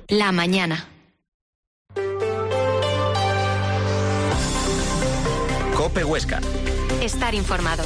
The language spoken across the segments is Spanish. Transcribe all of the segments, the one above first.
La mañana. COPE Huesca. Estar informado.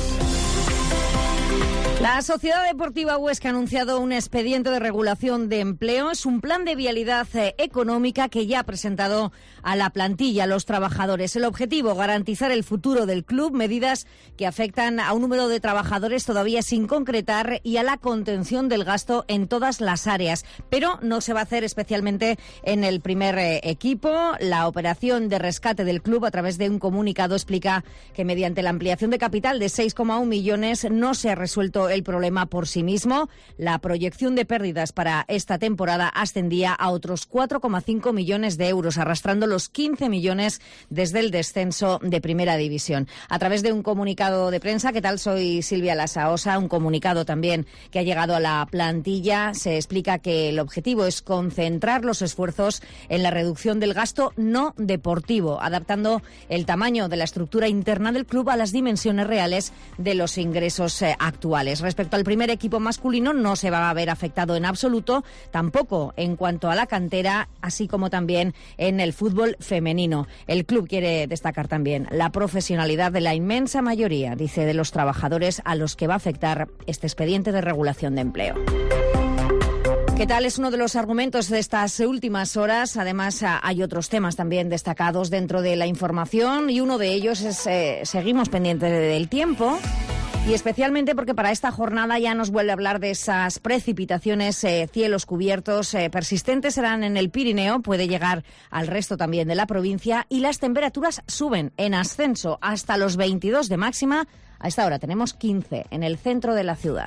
La Sociedad Deportiva Huesca ha anunciado un expediente de regulación de empleo. Es un plan de vialidad económica que ya ha presentado a la plantilla, a los trabajadores. El objetivo, garantizar el futuro del club, medidas que afectan a un número de trabajadores todavía sin concretar y a la contención del gasto en todas las áreas. Pero no se va a hacer especialmente en el primer equipo. La operación de rescate del club, a través de un comunicado, explica que mediante la ampliación de capital de 6,1 millones no se ha resuelto el problema por sí mismo. La proyección de pérdidas para esta temporada ascendía a otros 4,5 millones de euros, arrastrando los 15 millones desde el descenso de Primera División. A través de un comunicado de prensa, ¿qué tal? Soy Silvia Lasaosa, un comunicado también que ha llegado a la plantilla. Se explica que el objetivo es concentrar los esfuerzos en la reducción del gasto no deportivo, adaptando el tamaño de la estructura interna del club a las dimensiones reales de los ingresos actuales. Respecto al primer equipo masculino, no se va a ver afectado en absoluto, tampoco en cuanto a la cantera, así como también en el fútbol femenino. El club quiere destacar también la profesionalidad de la inmensa mayoría, dice, de los trabajadores a los que va a afectar este expediente de regulación de empleo. ¿Qué tal? Es uno de los argumentos de estas últimas horas. Además, hay otros temas también destacados dentro de la información y uno de ellos es, seguimos pendientes del tiempo. Y especialmente porque para esta jornada ya nos vuelve a hablar de esas precipitaciones, cielos cubiertos persistentes serán en el Pirineo, puede llegar al resto también de la provincia y las temperaturas suben en ascenso hasta los 22 de máxima. A esta hora tenemos 15 en el centro de la ciudad.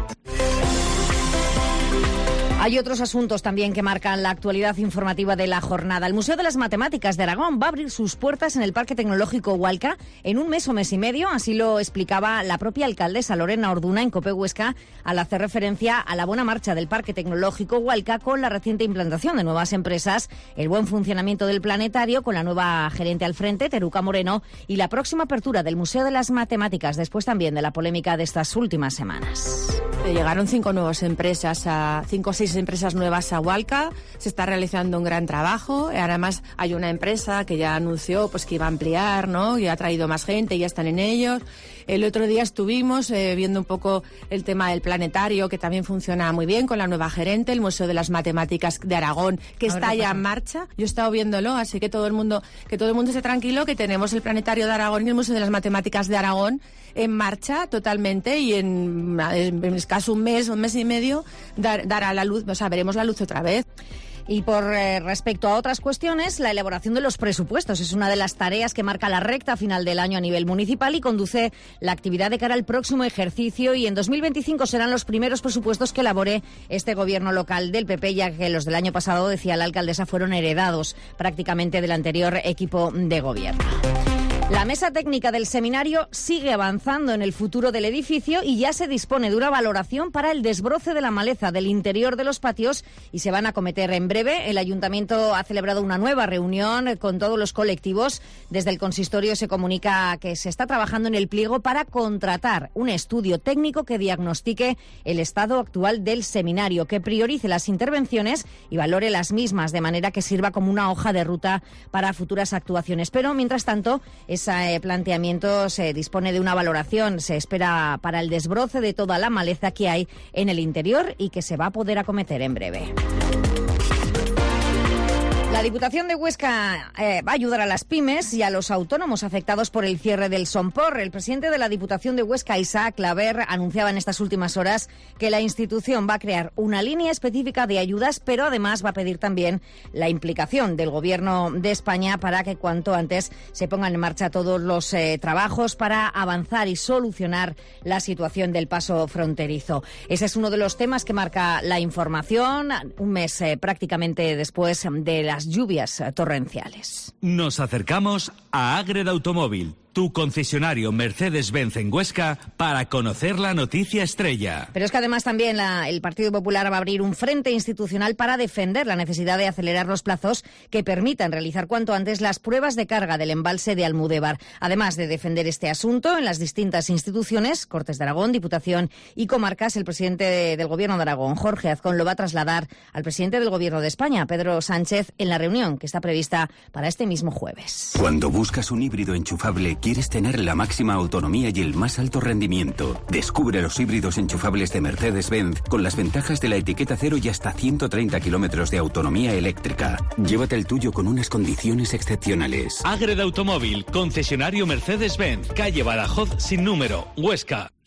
Hay otros asuntos también que marcan la actualidad informativa de la jornada. El Museo de las Matemáticas de Aragón va a abrir sus puertas en el Parque Tecnológico Hualca en un mes o mes y medio. Así lo explicaba la propia alcaldesa Lorena Orduna en COPE Huesca al hacer referencia a la buena marcha del Parque Tecnológico Hualca con la reciente implantación de nuevas empresas, el buen funcionamiento del planetario con la nueva gerente al frente, Teruca Moreno, y la próxima apertura del Museo de las Matemáticas, después también de la polémica de estas últimas semanas. Llegaron 5 o 6 empresas nuevas a Hualca, se está realizando un gran trabajo, además hay una empresa que ya anunció pues que iba a ampliar, ¿no? Y ha traído más gente, ya están en ellos. El otro día estuvimos viendo un poco el tema del planetario, que también funciona muy bien con la nueva gerente, el Museo de las Matemáticas de Aragón, que está ya en marcha. Yo he estado viéndolo, así que todo el mundo esté tranquilo, que tenemos el planetario de Aragón y el Museo de las Matemáticas de Aragón en marcha totalmente, y en escaso un mes y medio dará la luz, o sea, veremos la luz otra vez. Y por respecto a otras cuestiones, la elaboración de los presupuestos es una de las tareas que marca la recta final del año a nivel municipal y conduce la actividad de cara al próximo ejercicio, y en 2025 serán los primeros presupuestos que elabore este gobierno local del PP, ya que los del año pasado, decía la alcaldesa, fueron heredados prácticamente del anterior equipo de gobierno. La mesa técnica del seminario sigue avanzando en el futuro del edificio y ya se dispone de una valoración para el desbroce de la maleza del interior de los patios, y se van a acometer en breve. El ayuntamiento ha celebrado una nueva reunión con todos los colectivos. Desde el consistorio se comunica que se está trabajando en el pliego para contratar un estudio técnico que diagnostique el estado actual del seminario, que priorice las intervenciones y valore las mismas, de manera que sirva como una hoja de ruta para futuras actuaciones. Pero, mientras tanto, ese planteamiento se dispone de una valoración. Se espera para el desbroce de toda la maleza que hay en el interior y que se va a poder acometer en breve. La Diputación de Huesca va a ayudar a las pymes y a los autónomos afectados por el cierre del Sompor. El presidente de la Diputación de Huesca, Isaac Claver, anunciaba en estas últimas horas que la institución va a crear una línea específica de ayudas, pero además va a pedir también la implicación del Gobierno de España para que cuanto antes se pongan en marcha todos los trabajos para avanzar y solucionar la situación del paso fronterizo. Ese es uno de los temas que marca la información, un mes prácticamente después de las lluvias torrenciales. Nos acercamos a Ágreda Automóvil. tu concesionario Mercedes-Benz en Huesca, para conocer la noticia estrella. Pero es que además también el Partido Popular va a abrir un frente institucional para defender la necesidad de acelerar los plazos que permitan realizar cuanto antes las pruebas de carga del embalse de Almudévar. Además de defender este asunto en las distintas instituciones, Cortes de Aragón, Diputación y comarcas, el presidente del Gobierno de Aragón, Jorge Azcón, lo va a trasladar al presidente del Gobierno de España, Pedro Sánchez, en la reunión que está prevista para este mismo jueves. Cuando buscas un híbrido enchufable, quieres tener la máxima autonomía y el más alto rendimiento. Descubre los híbridos enchufables de Mercedes-Benz con las ventajas de la etiqueta cero y hasta 130 kilómetros de autonomía eléctrica. Llévate el tuyo con unas condiciones excepcionales. Ágreda Automóvil, concesionario Mercedes-Benz, calle Badajoz sin número, Huesca.